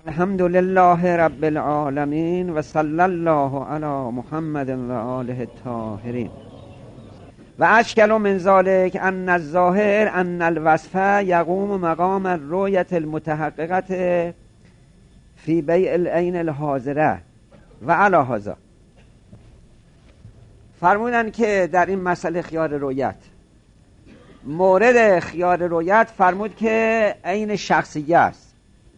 الحمد لله رب العالمین و صلی الله علی محمد و آله الطاهرین. و اشکل من ذلک ان الظاهر ان الوصف یقوم مقام الرؤیة المتحققة فی بیع العین الحاضره و علی هذا. فرمودن که در این مسئله خیار رؤیت، مورد خیار رؤیت فرمود که عین شخصیه است،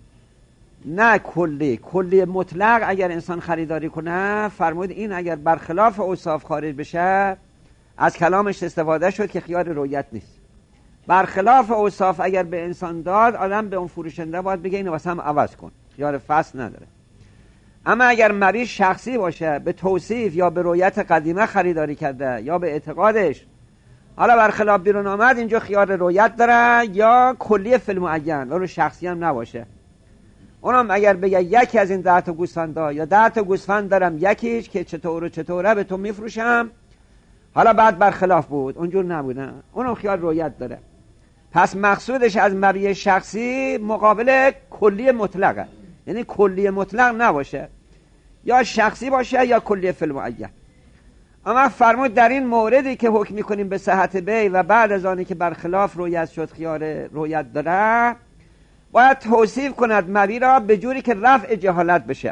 نه کلی مطلق. اگر انسان خریداری کنه، فرمود این اگر برخلاف اوصاف خارج بشه، از کلامش استفاده شد که خیار رؤیت نیست. برخلاف اوصاف اگر به انسان داد، آدم به اون فروشنده باید بگه اینو واسه هم عوض کن، خیار فصل نداره. اما اگر مریض شخصی باشه، به توصیف یا به رؤیت قدیمه خریداری کرده یا به اعتقادش، حالا برخلاف بیرون آمد، اینجا خیار رؤیت داره، یا کلی فی المعین، ولو شخصی هم نباشه. اونم اگر بگه یکی از این 10 تا گوسفندا یا 10 تا گوسفند دارم، یکیش که چطوره به تو میفروشم، حالا بعد برخلاف بود، اونجور نبوده، اونم خیال رؤیت داره. پس مقصودش از مبیع شخصی مقابل کلی مطلقه، یعنی کلی مطلق نباشه، یا شخصی باشه یا کلی فی المعین. اما فرمود در این موردی که حکم میکنیم به صحت بیع و بعد از آنی که برخلاف رؤیت شد خیار رؤیت داره، باید توصیف کند مبیع را به جوری که رفع جهالت بشه.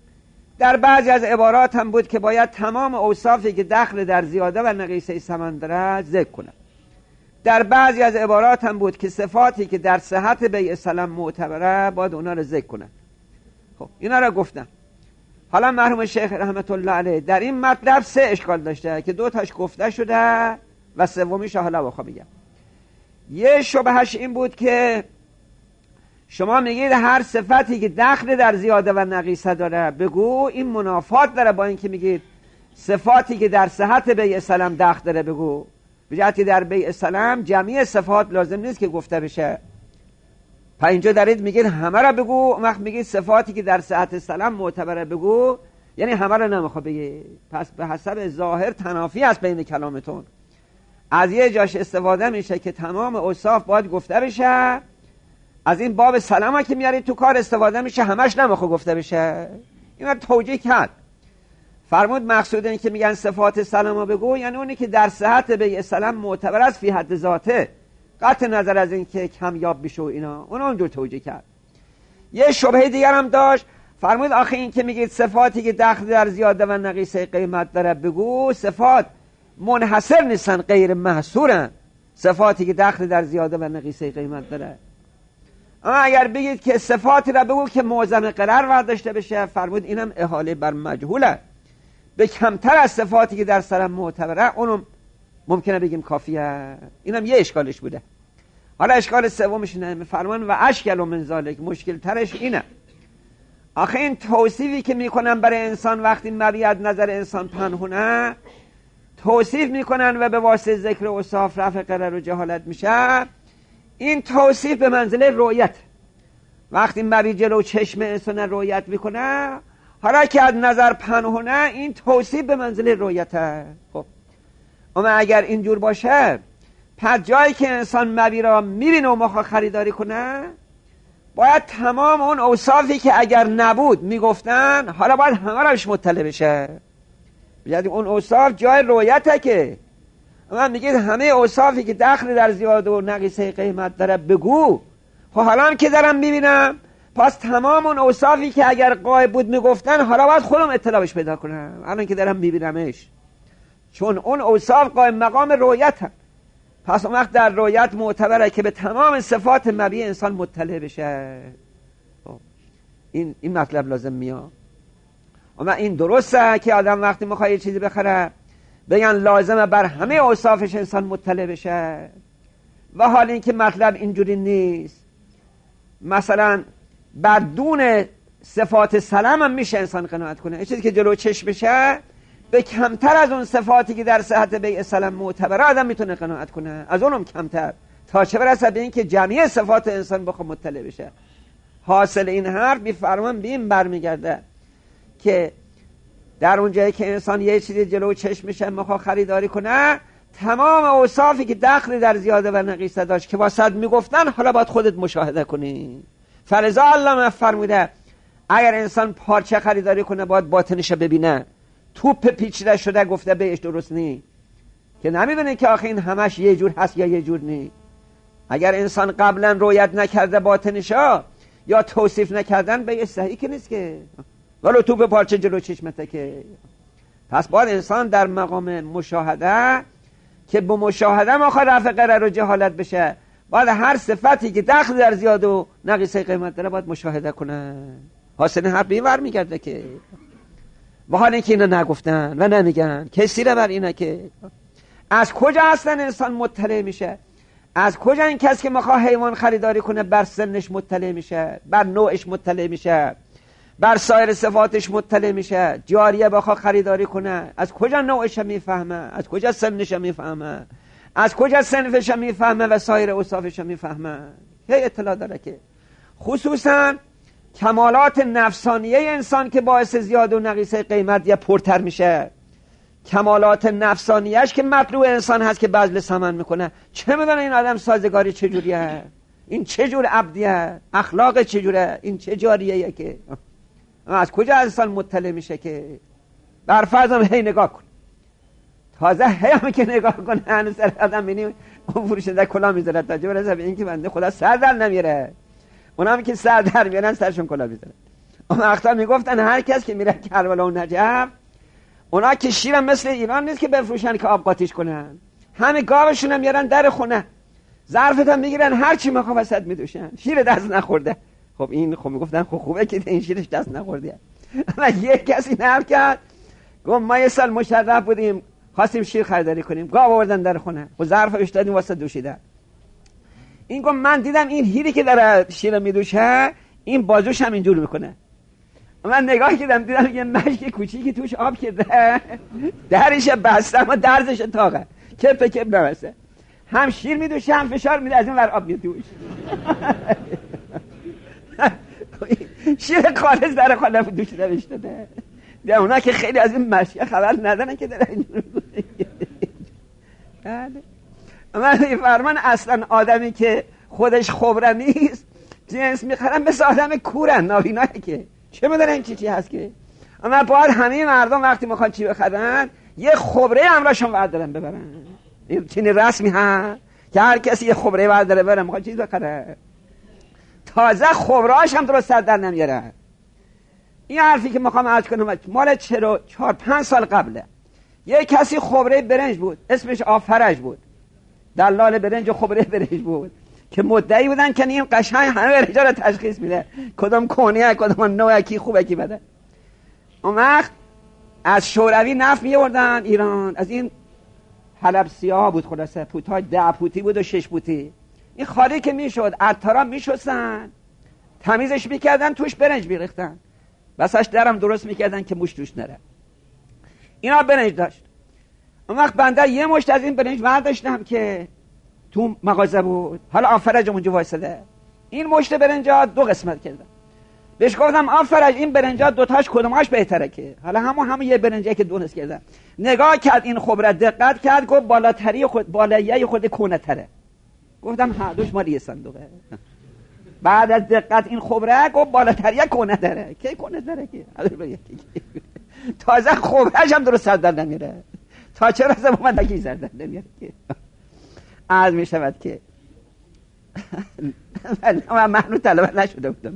در بعضی از عبارات هم بود که باید تمام اوصافی که دخل در زیاده و نقیصه ثمن داره ذکر کند. در بعضی از عبارات هم بود که صفاتی که در صحت بیع سلم معتبره باید اونا رو ذکر کند. خب اینا رو گفتم. حالا مرحوم شیخ رحمت الله علیه در این مطلب 3 اشکال داشته که 2 تاش گفته شده و سومیش حالا بخوام بگم. یه شبهش این بود که شما میگید هر صفتی که دخل در زیاده و نقیصه داره بگو، این منافات داره با اینکه میگید صفاتی که در صحت بیع سلم دخل داره بگو. به جهتی در بیع سلم جمعی صفات لازم نیست که گفته بشه. پس اینجا دارید میگید همه را بگو، وقت میگید صفاتی که در صحت سلم معتبره بگو، یعنی همه را نمیخواد بگی. پس به حسب ظاهر تنافی است بین کلامتون. از یه جاش استفاده میشه که تمام اوصاف باید گفته بشه، از این باب سلامه که میارید تو کار استفاده میشه همش نمیخواد گفته بشه. اینا توجیه کرد. فرمود مقصود این که میگن صفات سلامه بگو، یعنی اونی که در صحت بیع سلم معتبر است فی حد ذاته، قطع نظر از این که کمیاب بشه و اینا، اون اونجور توجیه کرد. یه شبهه دیگر هم داشت. فرمود آخه این که میگید صفاتی که دخل در زیاده و نقیصه قیمت داره بگو، صفات منحصر نیستن، غیر محصورن. صفاتی که دخل در زیاده و نقیصه قیمت داره، اما اگر بگید که صفاتی را بگو که معظم قرار برداشته بشه، فرمود اینم احاله بر مجهوله، به کمتر از صفاتی که در سلم معتبره اونم ممکنه بگیم کافیه. اینم یه اشکالش بوده. حالا اشکال سومش اینه، فرمان و اشکل من ذالک، مشکل ترش اینه. آخه این توصیفی که میکنن برای انسان وقتی مبیع نظر انسان پنهونه، توصیف میکنن و به واسطه ذکر اوصاف رفع قرار و جهالت میشه. این توصیف به منزله رؤیت. وقتی مبیع جلو چشم انسان رؤیت میکنه، حالا که از نظر پنهونه، این توصیف به منزله رؤیته. خب اما اگر اینجور باشه، پس جایی که انسان مبیع را میبینه و مخواه خریداری کنه، باید تمام اون اوصافی که اگر نبود میگفتن، حالا باید همه روش مطلع بشه. یعنی اون اوصاف جای رؤیته که اما میگید همه اوصافی که دخل در زیاده و نقیصه قیمت داره بگو. خب حالا هم که دارم میبینم، پس تمام اون اوصافی که اگر غایب بود میگفتن، حالا باید خودم اطلاعش پیدا کنم الان که دارم میبینمش، چون اون اوصاف قائم مقام رؤیت هم. پس اون وقت در رؤیت معتبره که به تمام صفات مبیع انسان مطلع بشه. این مطلب لازم میاد. اما این درسته که آدم وقتی میخواد یه چیزی بخره بگن لازمه بر همه اوصافش انسان مطلع بشه، و حال این که مطلب اینجوری نیست. مثلا بر دون صفات سلام هم میشه انسان قناعت کنه. این چیزی که جلو چشم بشه، به کمتر از اون صفاتی که در صحت بیع سلام معتبره آدم میتونه قناعت کنه، از اونم کمتر، تا چه برسه به این که جمعی صفات انسان بخواد مطلع بشه. حاصل این حرف میفرمان به این برمیگرده که در اون جایی که انسان یه چیزی جلو چشمش میخواد خریداری کنه، تمام اوصافی که دخل در زیاده و نقیصه داشت که واسط میگفتن، حالا باید خودت مشاهده کنی. فلذا علامه فرموده اگر انسان پارچه خریداری کنه باید باطنش ببینه. توپ پیچیده شده گفته بهش درست نی، که نمیدونه که آخه این همش یه جور هست یا یه جور نی. اگر انسان قبلا رویت نکرده باطنشا یا توصیف نکردن به صحیح که نیست که، ولو توپ پارچه جلو چشمته که. پس باید انسان در مقام مشاهده که به مشاهده مخواه رفع قرر و جهالت بشه، باید هر صفتی که دخل در زیاد و نقیصه قیمت داره باید مشاهده کنه. حاصل حرف بیور میگرده که با حال اینکه اینا نگفتن و نمیگن کسی رو بر اینه که از کجا اصلا انسان مطلع میشه؟ از کجا این کس که میخواه حیوان خریداری کنه بر سنش مطلع میشه، بر نوعش مطلع میشه، بر سایر صفاتش مطلع میشه؟ جاریه بخواه خریداری کنه از کجا نوعش میفهمه، از کجا سنش میفهمه، از کجا صنفش میفهمه و سایر اوصافش میفهمه؟ هی اطلاع داره که خصوصا کمالات نفسانیه انسان که باعث زیاد و نقیصه قیمت یا پرتر میشه، کمالات نفسانیش که مطلوب انسان هست که بذل ثمن میکنه. چه میدونه این آدم سازگاری چجوریه، این چه جور عبدیه، اخلاق چجوره، این چه جاریه که از کجا انسان مطلع میشه؟ که بر فرض هم هی نگاه کن، تازه هی هم که نگاه کنه هنوز سر آدم بینیم اون فروشنده کلا میذاره تا جور حساب این که بنده خدا سر در نمیره، اونم که سر در میارن سرشون کلا میذاره. اون وقتا میگفتن هر کس که میره کربلا و نجف، اونا که شیر مثل ایران نیست که بفروشن که آب قاطیش کنن، همه گاوشون هم میارن در خونه، ظرفت هم میگیرن هر چی میخواد وسط میدوشن، شیر دست نخورده. خب این خب میگفتن خب خوبه که این شیرش دست نخورده. اما یک کسی نقل کرد گفت ما یه سال مشرف بودیم خواستیم شیر خریداری کنیم، گاو آوردن در خونه و ظرفش دادیم واسه دوشیدن. این گفت من دیدم این هیری که داره شیر میدوشه این بازوش هم اینجور میکنه. من نگاه کردم دیدم یه مشک کوچیکی توش آب کرده، درش بسته اما درزش تاقه، کپ کپ نمسته، هم شیر میدوشه هم فشار میده از این ور آب میدوش. شیر خالص در خاله دوشیده بشتده. ده اونا که خیلی از این مشک خبر ندارن که داره اینجور بله. من فرمان اصلا آدمی که خودش خبره نیست جنس میخرن مثل آدم کورن نابینایی که چه میدونه این چی هست که. اما باید همه مردم وقتی میخوان چی بخرن یه خبره همراهشون بردارن ببرن. این چنین رسمی هست که هر کسی یه خبره برداره بره میخواد چیز بخره، تازه خبرهاش هم درست در نمیاره. این حرفی که میخوام عرض کنم مال 4-5 سال قبله. یه کسی خبره برنج بود اسمش آفرج بود، دلال برنج و خبره برنج بود که مدعی بودن که این قشنگ همه برنجا رو تشخیص میده کدوم کونیه کدوم نوعه کی خوبه کی بده. اون وقت از شوروی نفت میوردن ایران، از این حلب سیاه بود، خلاصه پوتای 10 پوتی بود و 6 پوتی. این خالی که میشد عطارا میشستن تمیزش میکردن توش برنج میریختن، بساش درم درست میکردن که موش توش نره. اینا برنج داشت. اون وقت بنده یه مشت از این برنج برداشتم که تو مغازه بود، حالا آفرج اونجا وایساده. این مشت برنجا 2 قسمت کردم، بهش گفتم آفرج این برنجا 2 تاش کدومش بهتره که حالا همون یه برنجه که 2 نصف کردم. نگاه کرد این خبره دقت کرد گفت بالاتری خود بالایی خود کونه تره. گفتم ها دوش مال یه صندوقه. بعد از دقت این خبره گفت بالاتری کونه داره که کونه داره که تازه خبرش هم درست در نمیره، تا چه رسه من دکی زردن نمیره که عرض می شود که من معنو طلبه نشده بودم.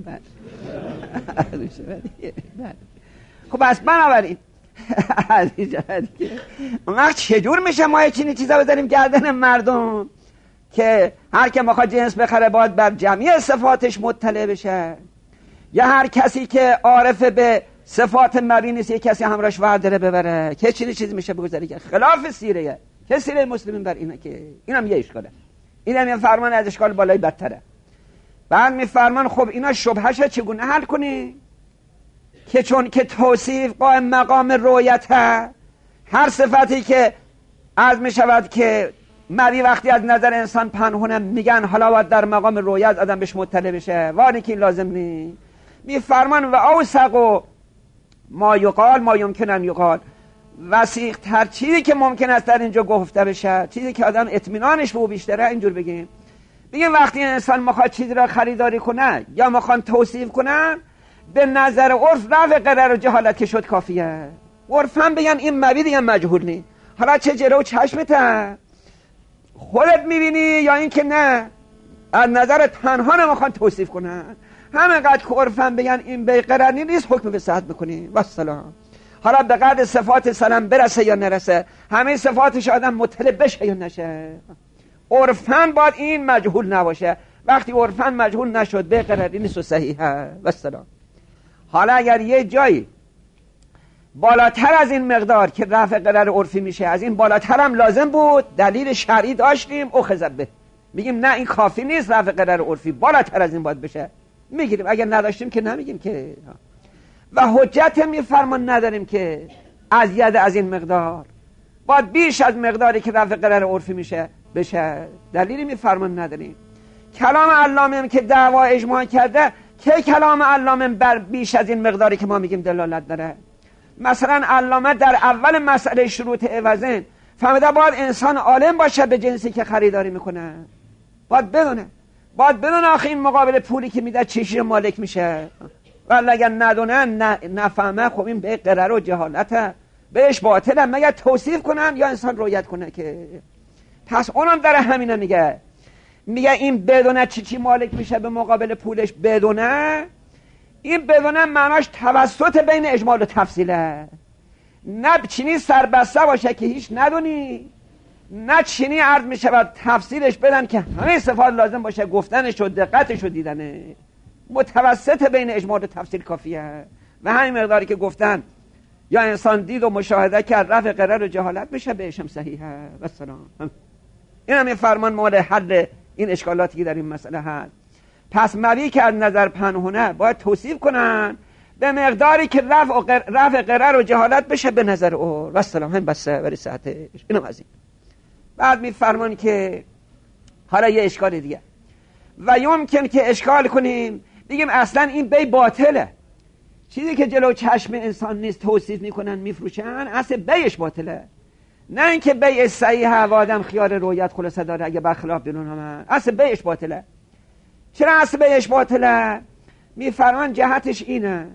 خب بس بنابراین عرض می شود که اون وقت چجور میشه ما چینی چیزا بذاریم گردن مردم که هر که میخواد جنس بخره باید بر جمعی صفاتش مطلع بشه، یا هر کسی که عارف به صفات مبی نیست یک کسی همراهش ورداره ببره که چیزی میشه بگذاری که خلاف سیره که سیره مسلمین بر اینه که اینم یه اشکاله. اینم یه فرمان از اشکال بالای بدتره. بعد میفرمان خب اینا شبهش چگونه حل کنی که چون که توصیف قائم مقام رؤیت هر صفتی که عرض میشود که مبی وقتی از نظر انسان پنهونه میگن حالا باید در مقام رؤیت آدم بهش مطلع بشه، وانی که لازم نی. میفرمان و اوثق و ما یقال ما یمکن ان یقال، وثیق تر چیزی که ممکن است در اینجا گفته بشه، چیزی که آدم اطمینانش به او بیشتره، اینجور بگیم وقتی انسان میخواد چیزی را خریداری کنه یا میخوان توصیف کنن به نظر عرف رفع قرار و جهالت که شد کافیه. عرف هم بگن این مبی دیگه مجهول نی. حالا چه جلو چشمته خودت میبینی یا این که نه از نظر تنها نمیخوان توصیف کنن، همینقدر که عرف هم بگن این به قرار نیست حکم به صحت میکنی و سلام. حالا به قدر صفات سلام برسه یا نرسه، همه صفاتش آدم مطلع بشه یا نشه، عرفاً باید این مجهول نباشه. وقتی عرفاً مجهول نشد به قراری نیست و صحیحه و سلام. حالا اگر یه جایی بالاتر از این مقدار که رفع قرار عرفی میشه از این بالاتر هم لازم بود، دلیل شرعی داشتیم اخذ به، میگیم نه این کافی نیست رفع قرار عرفی، بالاتر از این باید بشه، میگیریم. اگر نداشتیم که نمیگیم که. و حجت میفرمان نداریم که ازید از این مقدار باید بیش از مقداری که رفع قرار عرفی میشه بشه، دلیلی میفرمان نداریم. کلام علامه که دعوا اجماع کرده که کلام علامه بر بیش از این مقداری که ما میگیم دلالت داره. مثلا علامه در اول مسئله شروط عوضین فهمیده باید انسان عالم باشه به جنسی که خریداری میکنه، باید بدونه آخه این مقابل پولی که میده چیشی مالک میشه، ولی اگر ندونه نفهمه خب این به قرار و جهالته، بهش باطله مگر توصیف کنن یا انسان رؤیت کنه که. پس اونم در همینه میگه این بدونه چی مالک میشه به مقابل پولش، بدونه این بدونه معناش توسط بین اجمال و تفصیله، نه چینی سربسته باشه که هیچ ندونی، نه چینی عرض میشه و تفصیلش بدن که همه صفات لازم باشه گفتنش و دقتش و دیدنه، متوسط بین اجمال و تفصیل کافیه. و همین مقداری که گفتن یا انسان دید و مشاهده کرد رفع قرار و جهالت میشه بهشم صحیحه و سلام. این هم فرمان مال حل این اشکالاتی که در این مسئله هست. پس مبی که از نظر پنهونه باید توصیف کنن به مقداری که رفع قرار و جهالت بشه به نظر او و سلام. هم بسه برای صحتش. اینم از این. بعد میفرمان که حالا یه اشکال دیگه و یمکن که اشکال کنیم بگیم اصلا این بی باطله، چیزی که جلو چشم انسان نیست توصیف میکنن میفروشن اصلا بیش باطله، نه اینکه بیع صحیحه و آدم خیال رویت خلاصه داره اگه برخلاف دلون همه اصلا بیش باطله. چرا اصلا بیش باطله؟ میفرمان جهتش اینه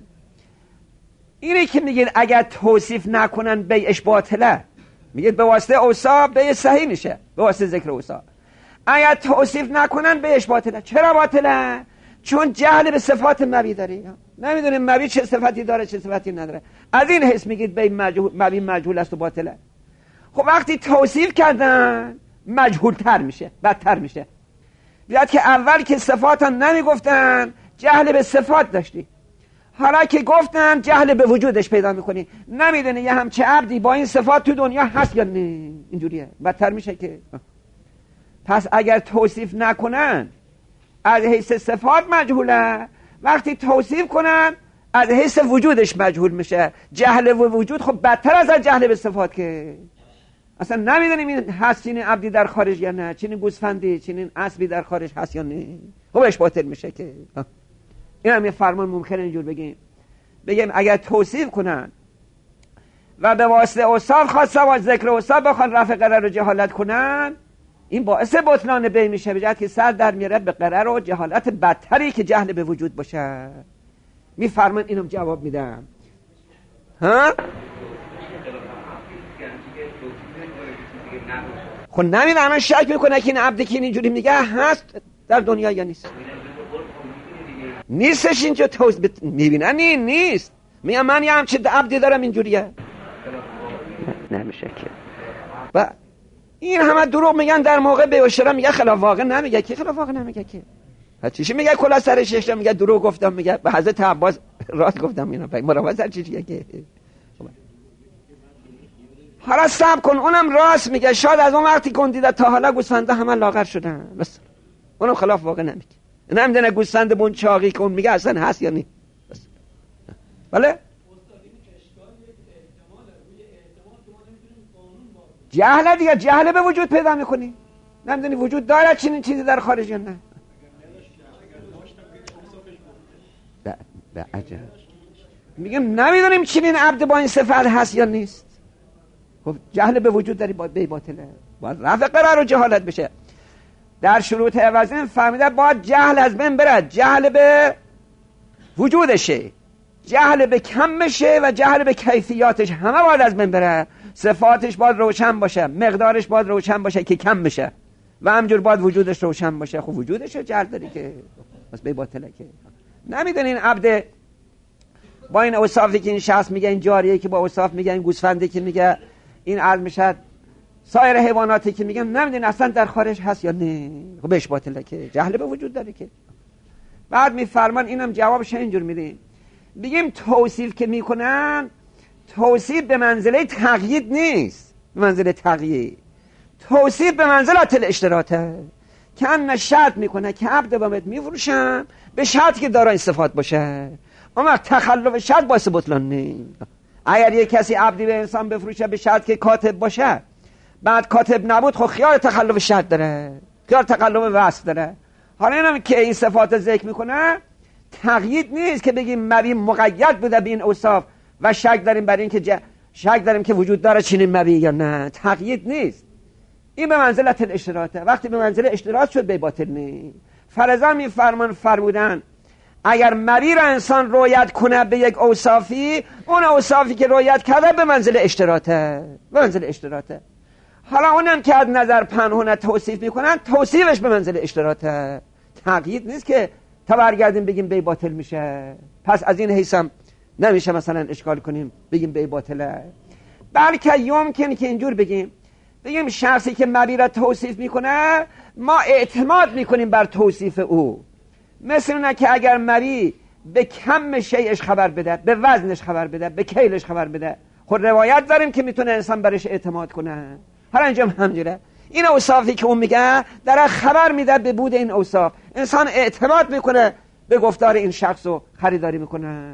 که میگید اگر توصیف نکنن بیعش باطله، میگید به واسطه اوصاف بیع صحیح میشه، به واسطه ذکر اوصاف. اگر توصیف نکنن بیعش باطله. چرا باطله؟ چون جهل به صفات مبی داری، نمیدونیم مبی چه صفتی داره چه صفتی نداره، از این حس میگید مبی مجهول است و باطله. خب وقتی توصیف کردن مجهول تر میشه، بدتر میشه. بیاد که اول که صفات هم نمیگفتن جهل به صفات داشتی، حالا که گفتن جهل به وجودش پیدا میکنی، نمیدونی یه همچه عبدی با این صفات تو دنیا هست یا نه، اینجوریه، بدتر میشه که. پس اگر توصیف نکنن از حیث صفات مجهوله، وقتی توصیف کنن از حیث وجودش مجهول میشه. جهل و وجود خب بدتر از جهل به صفات که اصلا نمیدونیم این هست چینین عبدی در خارج یا نه، چینین گوسفندی چینین اسبی در خارج هست یا نه، خبش باطل میشه که. این هم یه فرمان ممکنه اینجور بگیم اگر توصیف کنن و به واسطه اوصاف خاصه و ذکر اوصاف بخوان رفع قرار و جهالت کنن، این باعث بطلان بی میشه، به جهت که سر در میاره به قرار و جهالت بدتری که جهل به وجود باشه. میفرمان اینم جواب میدم. ها؟ خب نمیدونم، من شک میکنه که این عبدی که اینجوری میگه هست در دنیا یا نیست. نیستش اینجا میبینن این نیست، میگم من یه همچه عبدی دارم اینجوریه، نمیشه که. و این همه دروغ میگن در موقع بیوشرا، میگه خلاف واقع نمیگه که، خلاف واقع نمیگه که. چیشی میگه کلا سر شش میگه دروغ گفتم، میگه به حضرت عباس راست گفتم، اینا مراوض سر چیزیه که. حالا صبر کن، اونم راست میگه، شاید از اون وقتی که دیده تا حالا گوسفنده همه لاغر شدن، بس اونم خلاف واقع نمیگه، نمیدونه گوسفند بونچاقی که اون میگه اصلا هست یا نی. بله جهل دیگه، جهل به وجود پیدا میکنی، نمیدونی وجود داره چنین چیزی در خارج یا نه. به عجب میگم نمیدونیم چنین عبد با این صفت هست یا نیست. خب جهل به وجود داری باید باطله، باید رفع قرار و جهالت بشه. در شروط عوضین فهمیده باید جهل از بین بره، جهل به وجودشه، جهل به کم بشه و جهل به کیفیاتش همه باید از بین بره. صفاتش باید روشن باشه، مقدارش باید روشن باشه که کم بشه و همجور باید وجودش روشن باشه. خب وجودش رو جهل داری که بس به باطله که نمیدونین عبد با این اوصافی که این شخص میگه، این جاریه که با اوصاف میگه، این گوسفنده که میگه، این عرض میشد سایر حیواناتی که میگن، نمیدونین اصلا در خارج هست یا نه. خب بهش باطله که جهل به وجود داره که. بعد میفرمان اینم جوابش اینجور میدیم، بگیم توصیف که میکنن، توصیف به منزله تقیید نیست، به منزله تقیید. توصیف به منزلت الاشتراطه که ان شرط میکنه که عبد بامت میفروشم به شرط که دارای صفات باشه. اما تخلف شرط باعث بطلان نیست. اگر یک کسی عبدی به انسان بفروشه به شرط که کاتب باشه، بعد کاتب نبود، خب خیال تخلف شرط داره، خیال تخلف وصف داره. حالا اینم که این صفات ذکر میکنه تقیید نیست که بگیم مبی مقید بوده به این اوصاف و شک داریم برای این که شک داریم که وجود داره چنین مبی یا نه. تقیید نیست، این به منزلت الاشتراطه. وقتی به منزله اشتراط شد به باطل نیست. فرضا فرمودن اگر مبی را انسان رویت کنه به یک اوصافی، اون اوصافی که رویت کرده به منزله اشتراطه، به منزله اشتراطه. حالا اونم که از نظر پنهونه توصیف میکنن، توصیفش به منزله اشتراطه، تقیید نیست که تا برگردیم بگیم بی باطل میشه. پس از این حیثم نمیشه مثلا اشکال کنیم بگیم بی باطله، بلکه یمکن که اینجور بگیم شخصی که مبی را توصیف میکنه ما اعتماد میکنیم بر توصیف او. مثل اونه که اگر مبی به کم شیعش خبر بده، به وزنش خبر بده، به کیلش خبر بده، خود روایت داریم که میتونه انسان برش اعتماد کنه. حالا اینجا همجوره، این اوصافی که اون میگه در خبر میده به بود این اوصاف، انسان اعتماد میکنه به گفتار این شخص و خریداری میکنه.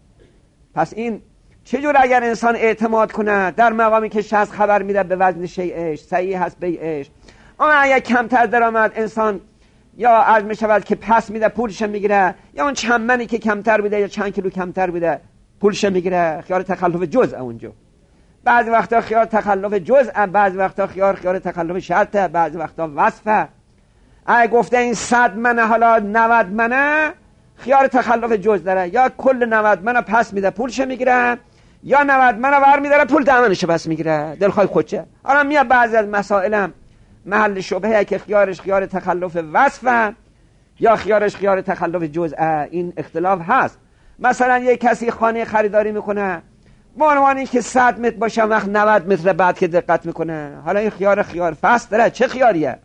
پس این چجور اگر انسان اعتماد کنه در مقامی که شخص خبر میده به وزن شیعش، صحیح هست بیعش، اما اگر کمتر درآمد انسان یا عرض میشود که پس میده پولش میگیره، یا اون چند منی که کمتر بوده یا چند کیلو کمتر بوده پولش میگیره، خیال تخلف جزء اونجا. بعضی وقتا خیال تخلف جزء، بعضی وقتا خیال تخلف شرطه، بعضی وقتا وصفه. اگه گفته این 100 منه حالا 90 منه، خیال تخلف جزء داره، یا کل 90 منه پس میده پولش میگیره، یا 90 منه ور میداره پول دامنش پس میگیره، دلخواه خودشه. حالا میاد بعضی از مسائلم محل شبهه که خیال تخلف وصفه یا خیال تخلف جزء، این اختلاف هست. مثلا یک کسی خانه خریداری میکنه به عنوانی که 100 متر باشه، وقت 90 متر بعد که دقت میکنه، حالا این خیال فصل داره. چه خیالیه؟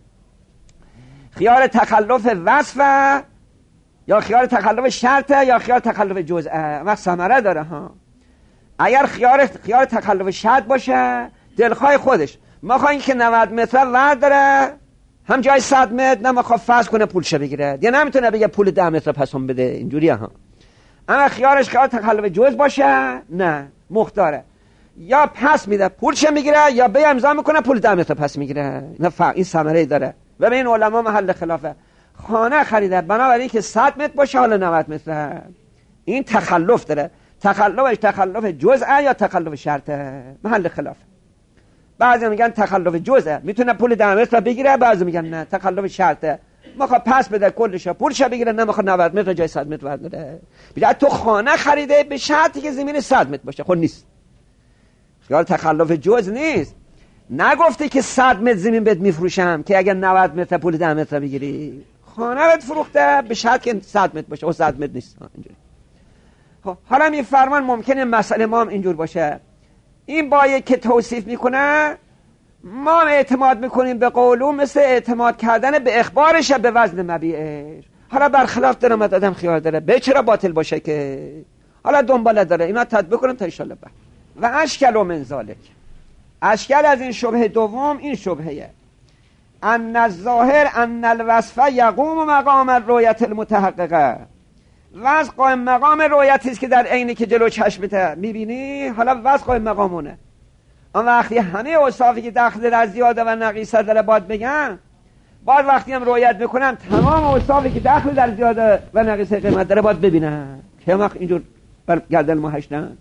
خیال تخلف وصفه یا خیال تخلف شرطه یا خیال تخلف جزء؟ وقت ثمره داره ها. اگر خیال تخلف شرط باشه دلخواه خودش، ما خواهیم که 90 متر ور داره هم جای 100 متر، نه ما خواه فصل کنه پولش بگیره، یا نمیتونه بگه پول 10 متر پس هم بده، اینجوریه ها. اما خیال تخلف جزء باشه نه، مختاره، یا پس میده پولش میگیره یا به امضا میکنه پول 10 متر پس میگیره. این ثمره داره. و به این علما محل خلافه. خانه خریده بنابراین که 100 متر باشه حالا 90 متر، این تخلف داره. تخلفش تخلف جزء یا تخلف شرطه، محل خلاف. بعضی میگن تخلف جزء، میتونه پول 10 متر بگیره، بعضی میگن نه تخلف شرطه، میخواد پس بده کلش پولش بگیره، نه میخواد 90 متر جای 100 متر بده. بیاد تو خانه خریده به شرطی که زمین 100 متر باشه، خب نیست. خیال تخلف جزء نیست. نگفته که 100 متر زمین بهت میفروشم که اگر 90 متر پول 10 متر بگیری، خانه بهت فروخته به شرط که 100 متر باشه، او 100 متر نیست اینجوری. خب حالا می فرمان ممکنه مسئله ما هم اینجور باشه، این با یک که توصیف میکنه ما اعتماد میکنیم به قولو مثل اعتماد کردن به اخبارش به وزن مبیعش. حالا برخلاف درآمد آدم خیال داره به چرا باطل باشه که حالا دنباله داره، اینا تطبیق کنم تا انشالله بعد. و اشکل و من ذالک، اشکل از این شبهه دوم این شبهه ان الظاهر ان الوصف یقوم مقام الرؤیت المتحققه، وصف قائم مقام رؤیتی است که در عینی که جلو چشمت میبینی، حالا وصف قائم مقامونه. اما وقتی همه اوصافی که داخل در زیاده و نقیصه داره باید بگن، بعد وقتی هم رؤیت میکنن تمام اوصافی که داخل در زیاده و نقیصه قیمت داره باید ببینن که وقت اینجور بر گردن ما هشتن.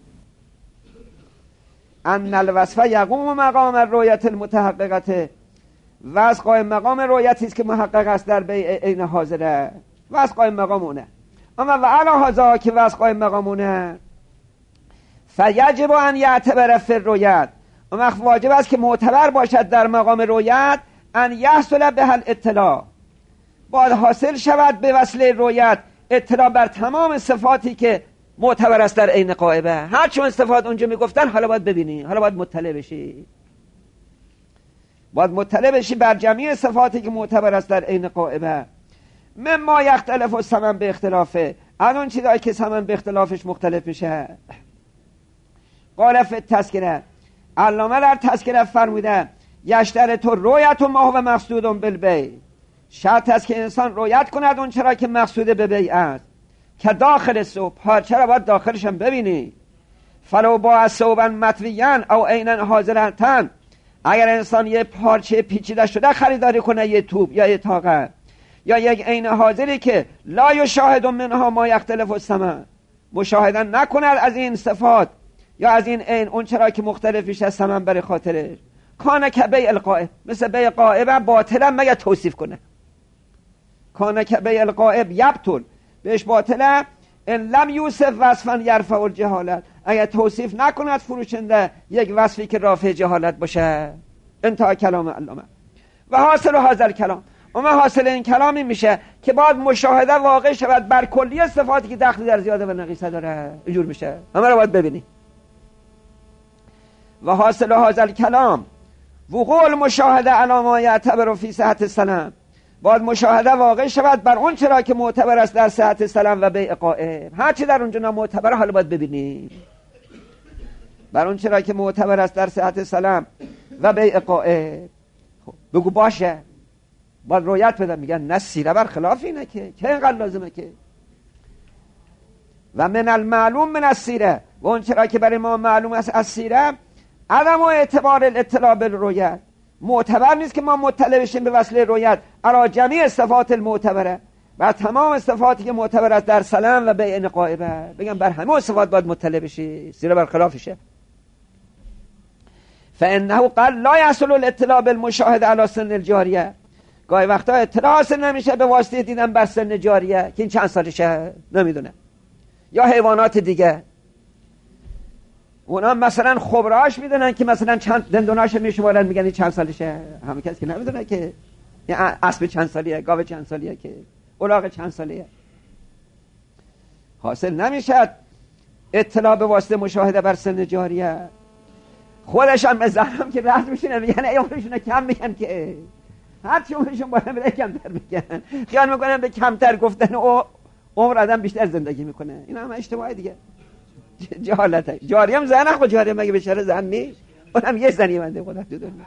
ان الوصف یقوم مقام الرؤیت المتحققه، وصف قائم مقام رؤیتی است که محقق است در عین حاضره، وصف قائم مقامونه. اما و علا هذا که واسه قائم مقامونه فیجب ان یعتبر فی الرؤیت، اون وقت واجب است که معتبر باشد در مقام رؤیت ان یحصل به الاطلاع، باید حاصل شود به وسیله رؤیت اطلاع بر تمام صفاتی که معتبر است در عین غایبه. هر چون صفات اونجا میگفتن حالا باید ببینی، حالا باید مطلع بشی، باید مطلع بشی بر جمعی صفاتی که معتبر است در عین غایبه. مما یختلف الثمن به اختلافه، از اون چیزایی که ثمن به اختلافش مختلف میشه. قال فی التذکره، علامه در تذکره فرموده یشترط رؤیت ما هو مقصود بالبیع، شرط است که انسان رؤیت کند اون چرا که مقصود به بیع است، که داخل ثوب، پارچه را باید داخلش هم ببینی. فلو با ثوبا مطویا او عینا حاضرتن، اگر انسان یه پارچه پیچیده شده خریداری کنه، یه توپ یا یه طاقه یا یک عین حاضری که لا یشاهد منها ما یختلف الثمن، مشاهده نکند از این صفات یا از این عین اون چرا که مختلفش از ثمن برای خاطرش، کانه که بیع الغائب، مثل بیع غائب باطلا مگه توصیف کنه، کانه که بیع الغائب یبطل، بهش باطله ان لم یوصف وصفا یرفع الجهالت، اگر توصیف نکند فروشنده یک وصفی که رافع جهالت باشه. انتها کلام علامه. و حاصل هذا کلام، اما حاصل این کلامی میشه که باید مشاهده واقع شود بر کلیه صفاتی که دخلی در زیاده و نقیصه داره، اینجور میشه، همه رو باید ببینی. و حاصل هذا کلام وقوع المشاهده علی ما یعتبر فی صحت السلام، باید مشاهده واقع شود بر اون چرا که معتبر است در صحت سلام و بیع غائب. هر چی در اونجا نامعتبره حالا باید ببینی، بر اون چرا که معتبر است در صحت سلام و بیع غائب. خب بگو باشه، باید رویت بدن. میگن نه، سیره بر خلاف اینه که اینقدر لازمه که. و من المعلوم من السیره، و اون چرا که برای ما معلوم است از سیره عدم و اعتبار الاطلاع بالرؤیت، معتبر نیست که ما مطلع بشیم به وسیله رؤیت علی جمیع صفات المعتبره، بر تمام صفاتی که معتبر است در سلام و بیع غائبه. بگم بر همه صفات باید مطلع بشی، سیره بر خلافشه. فانه قال لا يحصل الاطلاع بالمشاهده علی سن الجاریه، گاهی وقتا اطلاع حاصل نمیشه به واسطه دیدن بر سن جاریه که این چند سالشه نمیدونه، یا حیوانات دیگه. اونا مثلا خبراش میدونن که مثلا چند دندوناش میشمارن، میگن این چند سالشه. همه کسی که نمیدونه که این اسب چند سالیه، گاو چند سالیه، که الاغ چند سالیه. حاصل نمیشه اطلاع به واسطه مشاهده بر سن جاریه. خودش هم مزاحم که رد میشینه میگن ای عمرشون کم، میگن که هرچی عمرشون بالا بده کمتر میگن، خیال میکنن به کمتر گفتن او عمر آدم بیشتر زندگی میکنه. این هم اشتباهی دیگه، جهالت. جاری هم زن، خود جاری مگه بشاره زن نیست؟ اونم یه زنی بنده خدا تو دنیا،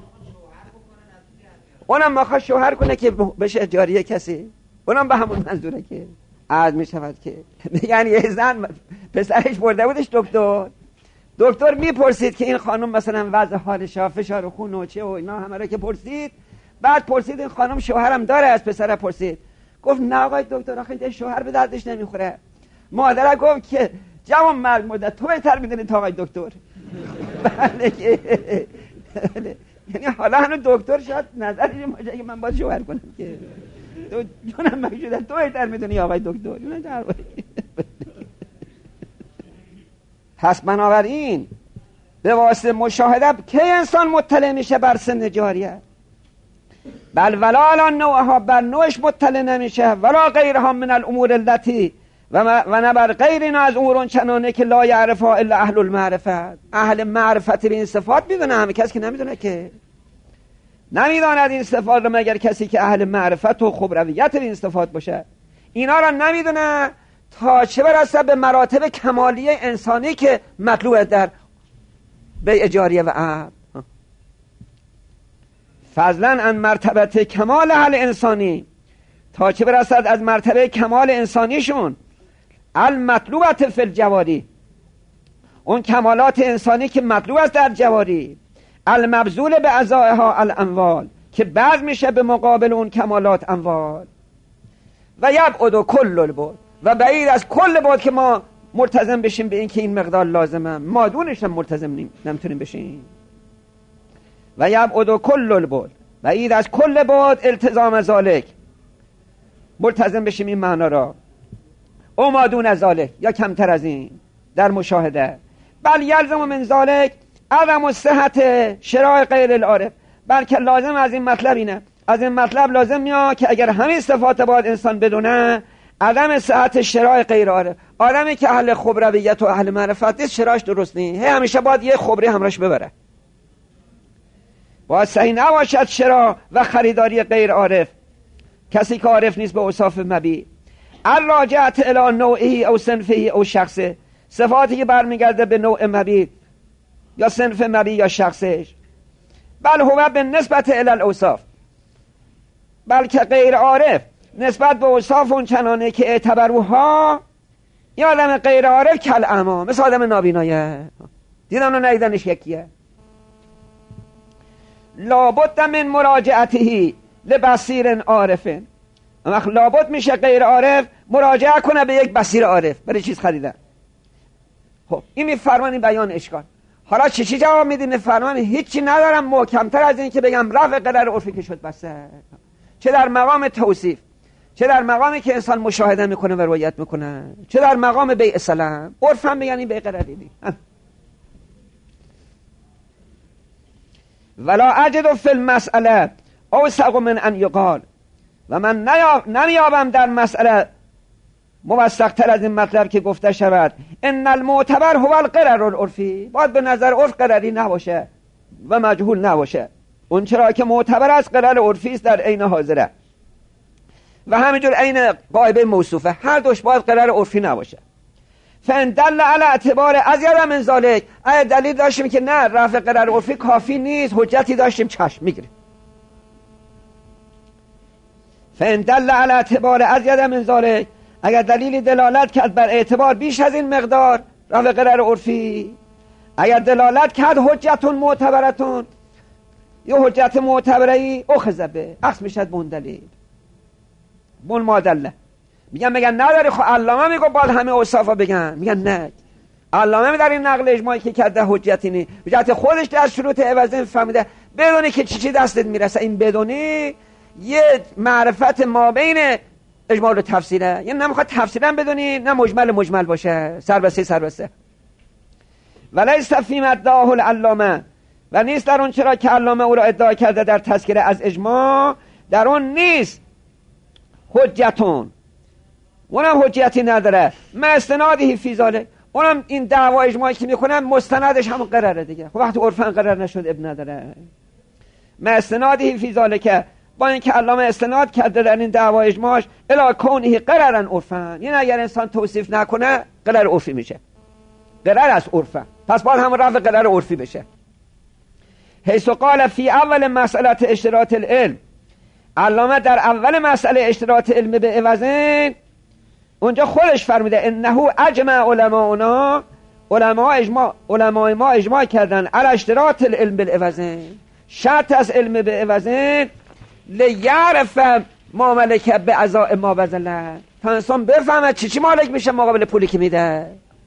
اونم مخواه شوهر کنه که بشه جاریه کسی، اونم به همون منظوره که عاد میشود که یعنی یه زن پسرش برده بودش دکتر میپرسید که این خانم مثلا وضع حالش، فشار خون و چه و اینا همه رو که پرسید، بعد پرسید این خانم شوهرم داره؟ از پسر پرسید، گفت نه آقای دکتر آخه شوهر به دردش نمیخوره. مادر گفت که جوان مرد مدت تو بهتر میدونی تا آقای دکتر. بله که یعنی حالا هنوز دکتر شاید نظرش باشه که من باید شوهر کنم که جونم مگه تو بهتر میدونی آقای دکتر. پس بنابراین به واسطه مشاهده که انسان مطلع میشه بر سن جاریه، بل ولا علی نوعها، بر نوعش مطلع نمیشه، ولا غیرها من الامور التي و نه بر غیر اینا از امور چنانه که لا یعرفها الا اهل المعرفت. اهل معرفت به این صفات میدونه، همه کسی که نمیدونه که نمیداند این صفات رو مگر کسی که اهل معرفت و خبرویت به این صفات باشه. اینا رو نمیدونه تا چه برسه به مراتب کمالی انسانی که مطلوب در بیع جاریه و عقد. فضلا عن مرتبه کمال اهل انسانی، تا چه برسد از مرتبه کمال انسانیشون، المطلوبت فی الجواری، اون کمالات انسانی که مطلوب است در جواری، المبذول به ازائها الاموال، که بعض میشه به مقابل اون کمالات اموال. و یبعد کل البعد، و بعید از کل بعد که ما ملتزم بشیم به این که این مقدار لازمه، ما دونش هم ملتزم نمیتونیم بشیم. و یبعد کل البعد، بعید از کل بعد التزام ذالک، ملتزم بشیم این معنا را. او ما دون ذالک یا کمتر از این در مشاهده. بل یلزم من ذالک عدم صحت شراع غیر العارف، بلکه لازم از این مطلب اینه، از این مطلب لازم میاد که اگر همین صفات باید انسان بدونه، عدم صحت شراع غیر عارف، آدمی که اهل خبرویت و اهل معرفت نیست شراعش درست نیست، همیشه باید یه خبری همراهش ببره، باید صحیح نباشد شراع و خریداری غیر عارف، کسی که عارف نیست به اوصاف مبیع. الراجعت الی نوعه او صنفه او شخصه، صفاتی که برمیگرده به نوع مبیع یا صنف مبیع یا شخصش. بل هو به نسبت الی الاوصاف، بلکه غیر عارف نسبت به اوصاف اون چنانه که اعتبروها، یا آدم غیر عارف کل اعما، مثل آدم نابینایه، دیدن و ندیدنش یکیه. لابد من مراجعته لبصیر عارف، لابد میشه غیر عارف مراجعه کنه به یک بصیر عارف برای چیز خریدن. خب این میفرمانی بیان اشکال. حالا چی جواب میدین؟ فرمانی هیچی ندارم محکمتر از این که بگم رفع قرار عرفی که شد بسه، چه در مقام توصیف، چه در مقامی که انسان مشاهده میکنه و روایت میکنه، چه در مقام بیع سلام. عرف هم بگن این بیع قراری نی. ولا اجد فی المسئله اوثق من ان یقال، و من نمیابم در مسئله موثق تر از این مطلب که گفته شود ان المعتبر هو القرار العرفی، باید به نظر عرف قراری نباشه و مجهول نباشه، اون چرا که معتبر از قرار عرفی است در عین حاضره، و همینجور عین غایبه موصوفه، هر دوش باید قرار عرفی نباشه. فان دل علی اعتبار ازید من ذالک، اگه دلیل داشتیم که نه رفع قرار عرفی کافی نیست، حجتی داشتیم چشم میگیریم. فان دل علی اعتبار ازید من ذالک، اگر دلیلی دلالت کرد بر اعتبار بیش از این مقدار رفع قرار عرفی، اگر دلالت کرد حجتون معتبرتون، یه حجت معتبری اخذ به اخذ میشد بون دلیل بون مادله. میگن نداری، خب علامه میگه باید همه اوصافا بگن، میگن نه، علامه در این نقل اجماعی که کرده حجتی نی، حجت خودش در شروط عوضین فهمیده بدونی که چی دستت میرسه، این بدونی یه معرفت ما بین اجمال و تفسیره، یعنی نمیخواد تفسیرم بدونی نه مجمل باشه، سربسته. ولیس فی مدعاه العلامه، و نیست در اون چرا که علامه او را ادعا کرده در تذکره از اجماع، در اون نیست حجتون، اونم حجتی نداره، ما استنادی فی ذالک، اونم این دعوا اجماعی که میکنن مستندش همون قراره دیگه، خب وقتی عرفن قرار نشد اب نداره. ما استنادی فی ذالک، با اینکه علامه استناد کرده در این دعوا اجماعش الی کونه قرارن عرفن، یعنی اگر انسان توصیف نکنه قرار عرفی میشه، قرار از عرفن، پس باید همون رفع قرار عرفی بشه. حیث قال فی اول مسئله اشتراط العلم، علامه در اول مسئله اشتراط علم به عوضین اونجا خودش فرموده انه اجمع علماءنا، علماء ما اجماع کردن علی اشتراط العلم بالعوضین، شرط از علم به عوضین لیعرف ما ملک به ازاء ما بذله، تا انسان بفهمد چی مالک میشه مقابل پولی که میده،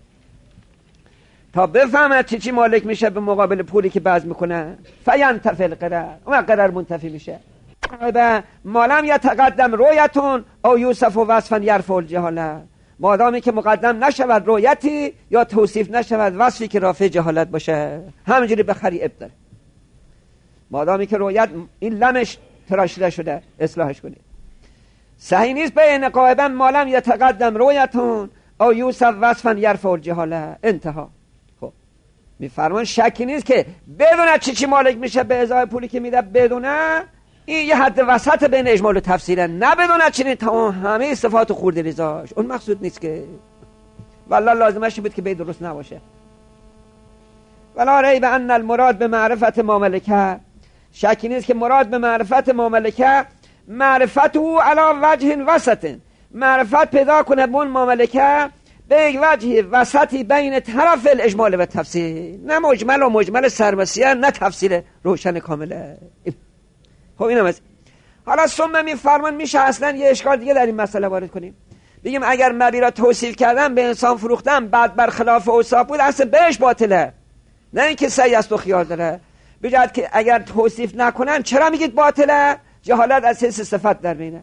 تا بفهمد چی مالک میشه به مقابل پولی که بذل میکنه، فینتفی القرار، اون قرار منتفی میشه. مالم یتقدم رویتون او یوسف و وصفا یرفع الجهاله، مادامی که مقدم نشود رویتی یا توصیف نشود وصفی که رافع جهالت باشه، همینجوری بخری ابداره، مادامی که رویت این لمش تراشیده شده اصلاحش کنید. صحیح نیست بین قائبا مالم یتقدم رویتون او یوسف وصفا یرفع الجهاله، انتها. خب میفرمان شکی نیست که بدونه چی مالک میشه به ازای پولی که میده، بدونه این یه حد وسط بین اجمال و تفسیره، نه بدونه چنین تمام همه صفات خورد ریزاش، اون مقصود نیست که والله لازمش بود که به درست نباشه. ولا ریب ان المراد به معرفت ما ملکه، شکی نیست که مراد به معرفت ما ملکه معرفت او علی وجه وسط، معرفت پیدا کنه به اون ما ملکه به یک وجه وسطی بین طرف الاجمال و تفسیر، نه مجمل سربسیه، نه تفسیر روشن کامله. خب اینم از حالا ثم میفرمان میشه اصلا یه اشکال دیگه در این مسئله وارد کنیم، بگیم اگر مبیع را توصیف کردن به انسان فروختن بعد برخلاف اوصاف بود اصلا بهش باطله، نه اینکه صحیح است و خیال داره، بجد که اگر توصیف نکنن چرا میگید باطله؟ جهالت از حیث صفت در بینه،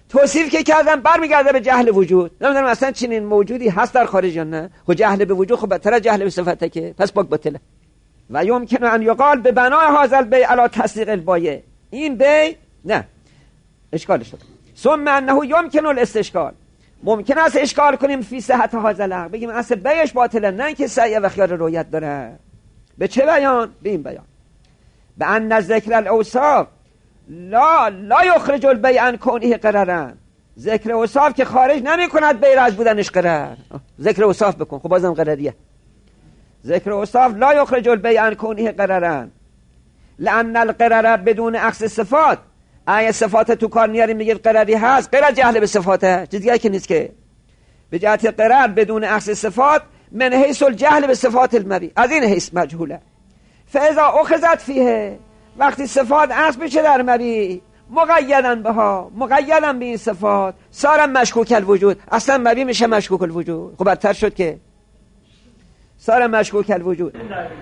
توصیف که کردم برمیگرده به جهل وجود. نمیدونم اصلا چنین موجودی هست در خارج یا نه. خب جهل به وجود خب بدتر از جهل به صفته که، پس باک باطله. و یمکن ان یقال به بنای هذا البیع علی تصدیق البایع، این بیع نه اشکالش شد. ثم انه یمکن الاستشکال، ممکن است اشکال کنیم فی صحت هذا العقد، بگیم اصل بیعش باطله، نه اینکه سعی و خیال رویت داره. به چه بیان؟ به این بیان، به ان ذکر الاوصاف لا یخرج البیع عن کونه قرارا، ذکر اوصاف که خارج نمی کند بیع از بودنش قرار. ذکر اوصاف بکن، خب بازم قراریه. ذکر اوصاف لا یخرج البیع عن کونه قرارا لان القرار بدون اخذ صفات، اگه صفات تو کار نیاری میگه قراری هست، غیر از جهل به صفاته، چیز دیگه که نیست که. به جهت قرار بدون اخذ صفات من حیث الجهل به صفات المبیع، از این حیث مجهوله. فاذا اخذت فیه، وقتی صفات اخذ بشه در مبیع، مقیدن بها، مقیدن به این صفات، صار مشکوک الوجود، اصلا مبیع میشه مشکوک الوجود. خب بدتر شد که صار مشکوک الوجود.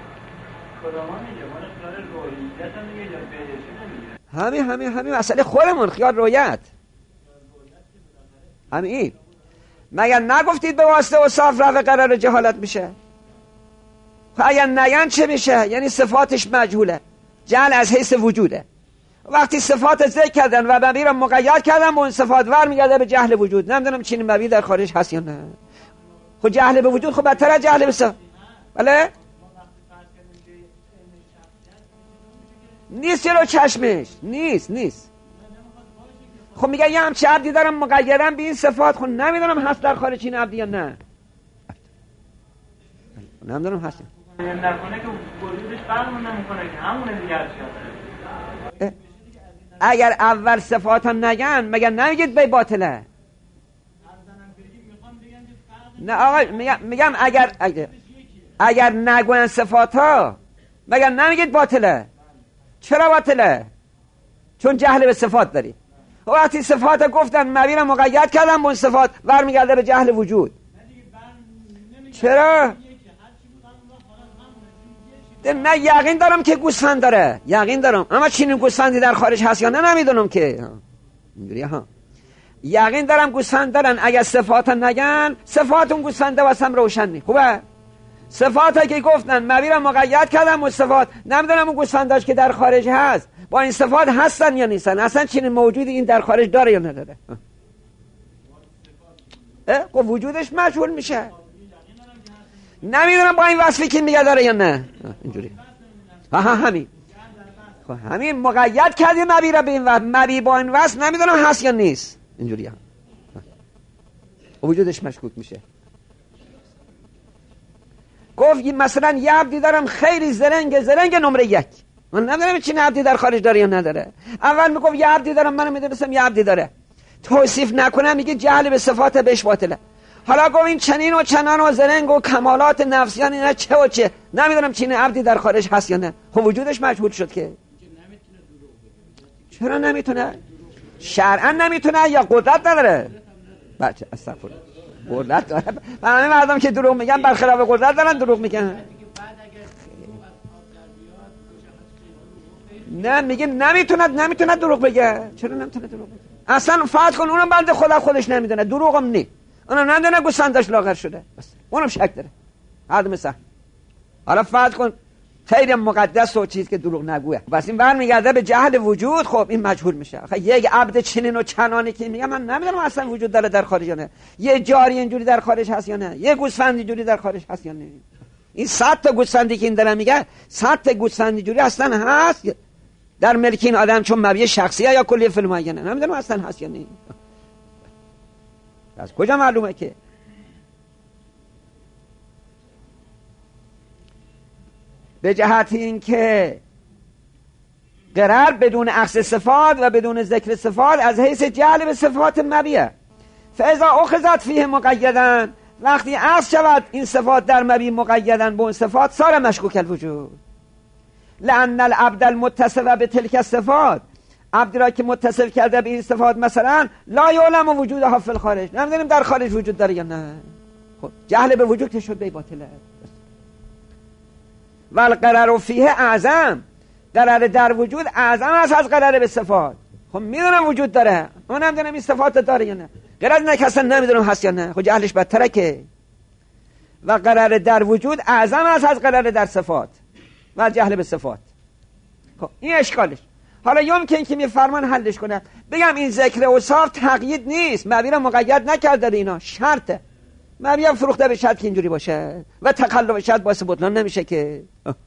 همین مسئله خودمون خیال رویت همین. مگر نگفتید به واسطه اوصاف رفع قرار جهالت میشه؟ خب اگر نگن چه میشه؟ یعنی صفاتش مجهوله، جهل از حیث وجوده. وقتی صفات ذکر کردن و مبیع را مقید کردن با اون صفات، ور میگرده به جهل وجود. نمیدونم چین مبیع در خارج هست یا نه. خب جهل به وجود خب بدتر از جهل به صفات. بله؟ نیست جلو چشمش، نیست. خب میگه یه همچه عبدی دارم مقیدم به این صفات، خب نمیدونم هست در خارج این عبدی یا نه. نمیدونم هست نکنه که وجودش فرق نمیکنه که همونه دیگر چیه. اگر اول صفات هم نگن مگر نمیگید بی باطله؟ نه آقا میگم اگر نگوین صفات ها مگر نمیگید باطله؟ چرا باطله؟ چون جهل به صفات داری. وقتی صفات گفتن مبیع را مقید کردن با صفات، برمیگرده به جهل وجود. چرا؟ نه یقین دارم که گوسفند داره، یقین دارم، اما چنین گوسفندی در خارج هست یا نه نمیدونم که. اینجوری ها یقین دارم گوسفند دارن. اگر صفات نگن، صفات اون گوسفنده واسم روشن نی. خوبه؟ صفاتی که گفتن مبیع را مقید کردن با صفات، نمیدونم اون گوسفنداش که در خارج هست با این صفات هستن یا نیستن، اصلا چنین موجودی این در خارج داره یا نداره. خب وجودش مجهول میشه. نمیدونم با این وصفی که میگه داره یا نه. اینجوری همین. خب همین مقید کردی مبیع را به این وصف، مبیع با این وصف نمیدونم هست یا نیست. اینجوری وجودش مشکوک میشه. گفت مثلا یه عبدی دارم خیلی زرنگ نمره 1، من نمیدونم چین عبدی در خارج داره یا نداره. اول میگفت یه عبدی دارم، من میدونستم یه عبدی داره، توصیف نکنه میگه جهل به صفات بهش باطله. حالا گفت این چنین و چنان و زرنگ و کمالات نفسیان اینا چه و چه، نمیدونم چین عبدی در خارج هست یا نه. خب وجودش مجهول شد که. چرا نمیتونه؟ شرعا نمیتونه یا قدرت نداره؟ بچه استغفر قدرت داره. و همه مردم که دروغ میگن برخلاف قدرت دارن دروغ میگن. نه میگه نمیتونه دروغ بگه. چرا نمیتونه دروغ بگه؟ اصلا فرض کن اونم بنده خدا خودش نمیدونه، دروغم نی، اونم نمیدونه گوسفندش لاغر شده، بس اونم شک داره. هر مثلا حالا فرض کن خیلی مقدس و چیز که دروغ نگوه، بس این برمیگرده به جهل وجود. خب این مجهول میشه. یک عبد چنین و چنانی که میگه من نمیدونم اصلا وجود داره در خارج یا نه، یه جاری اینجوری در خارج هست یا نه، یه گوسفند اینجوری در خارج هست یا نه. این 100 تا گوسفندی که این داره میگه 100 تا گوسفند اینجوری اصلا هست در ملک این آدم، چون مبیع شخصیه یا کلی فیلم معینه، نمیدونم اصلا هست یا نه. از کجا معلومه که؟ به جهت این که قرار بدون اخذ صفات و بدون ذکر صفات از حیث جهل به صفات مبیع. فاذا اخذت فیه مقیدن، وقتی اخذ شود این صفات در مبیع مقیدن با اون صفات، صار مشکوک الوجود. لان العبد المتصف به تلک الصفات، عبدی را که متصف کرده به این صفات، مثلا لا یعلم وجودها فی الخارج، نمیدونیم در خارج وجود داره یا نه. خب جهل به وجود که شد بی باطله. والقرار فیه اعظم، قرار در وجود اعظم است از قرار به صفات. خب میدونم وجود داره، اونم دونم این صفات داره یا نه. غیر از اینه که اصلا نمیدونم هست یا نه، خب جهلش بدتره که. و قرار در وجود اعظم است از قرار در صفات و جهل به صفات. خب این اشکالش. حالا یمکن که میفرمان حلش کنه، بگم این ذکر اوصاف تقیید نیست، مبی را مقید نکرده، اینا شرطه. مبی هم فروخته به شرط که اینجوری باشه و تقلب شرط باعث بطلان نمیشه که.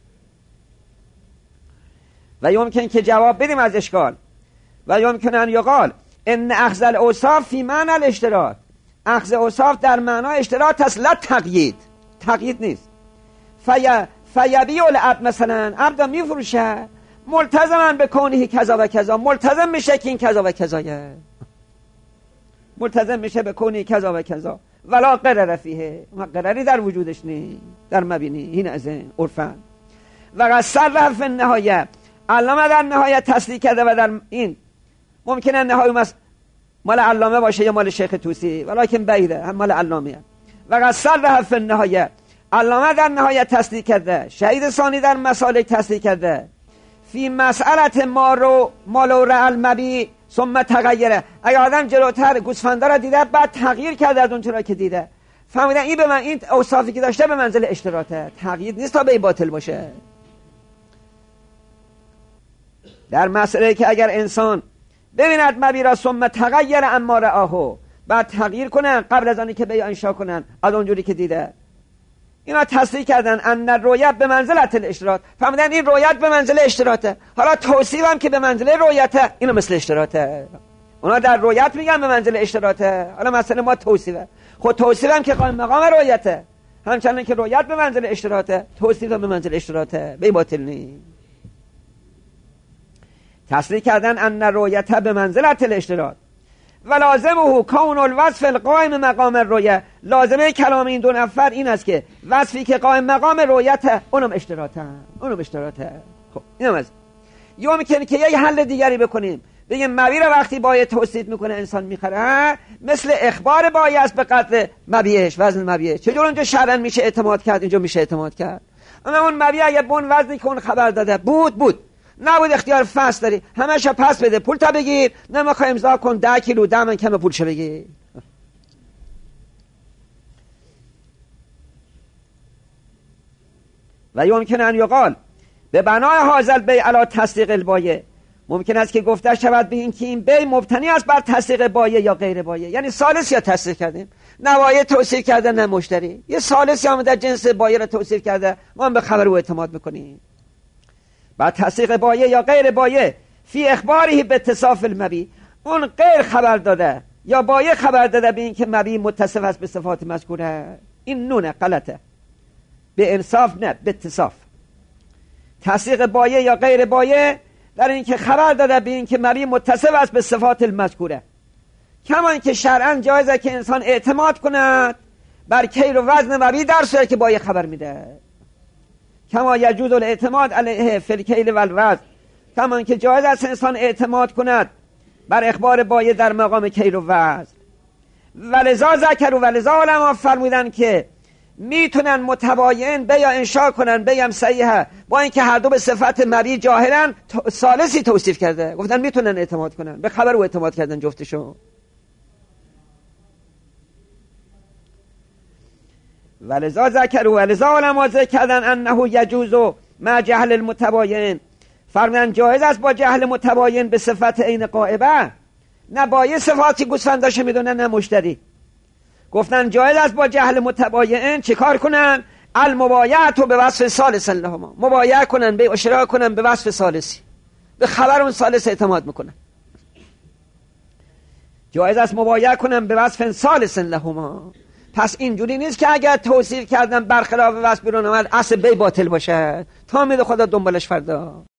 و یمکن که جواب بدیم از اشکال. و یمکن ان یقال ان اخذ الاوصاف فی معنی الاشتراط، اخذ اوصاف در معنای اشتراط است، لا تقیید، تقیید نیست. فیبیع العبد، مثلا عبد میفروشه ملتزمن به کونه کذا و کذا، ملتزم میشه که این کذا و کذایه، ملتزم میشه به کونه کذا و کذا، ولا قرر فیه، قراری در وجودش نیست، در مبینی این از این عرفن. و قصر فی النهایه، علامه در نهایت تصدیق کرده و در این ممکنه نهایی مال علامه باشه یا مال شیخ طوسی، ولیکن بعیده، هم مال علامه. و قصر فی النهایه، علامه در نهایت تصدیق کرده، شهید ثانی در مسالک تصدیق کرده، فی مسئلت ما لو رأى المبی ثم تغیره، اگر آدم جلوتر گوسفنده را دیده بعد تغییر کرده از اون چرا که دیده، فهمیدن این به من این اوصافی که داشته به منزل اشتراطه، تغییر نیست تا به باطل باشه. در مسئله که اگر انسان ببیند مبی را ثم تغیر اما رآه، بعد تغییر کنن قبل از آنی که بیع انشا کنن از اونجوری که دیده، اینا تصدیق کردن ان الرؤیت به منزلت الاشتراط، فهمیدن این رؤیت به منزل اشتراطه. حالا توصیف هم که به منزله رؤیته، اینو مثل اشتراطه. اونا در رؤیت میگن به منزل اشتراطه، حالا مثلا ما توصیفه، خود توصیف هم که قائم مقام رؤیته، همچنان که رؤیت به منزل اشتراطه، توصیف هم به منزل اشتراطه، به باطل نیست. تصدیق کردن ان الرؤیت به منزلت الاشتراط و لازمه کون الوصف القائم مقام الرؤیه، لازمه کلام این دو نفر این است که وصفی که قائم مقام رؤیته اونم اشتراطه، اونم اشتراطه. خب اینم از یا میکنه که یه حل دیگری بکنیم، بگیم مبی را وقتی بایع توصیف میکنه انسان میخره، مثل اخبار بایع است به قدر مبیعش، وزن مبیعش. چجور اونجا شرعاً میشه اعتماد کرد، اینجا میشه اعتماد کرد. اما اون مبیع اگه بون وزنی که اون خبر داده بود نبود، اختیار فصل داری، همش پس بده، پول تا بگیر، نمیخوای امضا کن 10 کیلو 10 من کم پولشو بگیر. و یمکن ان یقال به بنای حاصل بیع علی تصدیق البایع، ممکن است که گفته شود به این که این بیع مبتنی است بر تصدیق بایع یا غیر بایع، یعنی ثالث یا تصدیق کردیم، نه بایع توصیف کرده نه مشتری، یه ثالثی آمده جنس بایع را توصیف کرده، ما هم به خبر او اعتماد میکنیم. بعد تصدیق بایع یا غیر بایع فی اخباری به اتصاف المبی، اون غیر خبر داده یا بایع خبر داده به این که مبی متصف است به صفات مذکوره، این نونه غلطه، به انصاف نه به اتصاف. تصدیق بایع یا غیر بایع در این که خبر داده به این که مبی متصف است به صفات المذکوره، کما این که شرعاً جایزه که انسان اعتماد کند بر کیل و وزن مبی در صورتی که بایع خبر میده، کما یجوز الاعتماد علیه فی الکیل و الوزن، کما اینکه جایز است انسان اعتماد کند بر اخبار بایع در مقام کیل و وزن. ولذا ذکر و ولذا علما فرمودن که میتونن متباین بیع انشا کنن، بیعم صحیحه، با اینکه هر دو به صفت مبی جاهلن، ثالثی توصیف کرده، گفتن میتونن اعتماد کنن، به خبر او اعتماد کردن جفتشون. ولذا ذکر و ولذا علما ذکر کردن انه یجوز مع جهل المتباین، فرمودن جایز است با جهل متباین به صفت عین غائبه، نه بایع صفاتی گوسفنداش میدونه نه مشتری، گفتن جایز است با جهل متباین چیکار کنن؟ المبایعه به وصف ثالث لهما، مبایعه کنن، بیع و شراء کنن به وصف ثالثی، به خبر اون ثالث اعتماد میکنن. جایز است مبایعه کنن به وصف ثالث لهما. پس اینجوری نیست که اگر توصیف کردن برخلاف وصف بیرون اومد اصل بیع باطل باشه، تا میده خدا دنبالش فردا.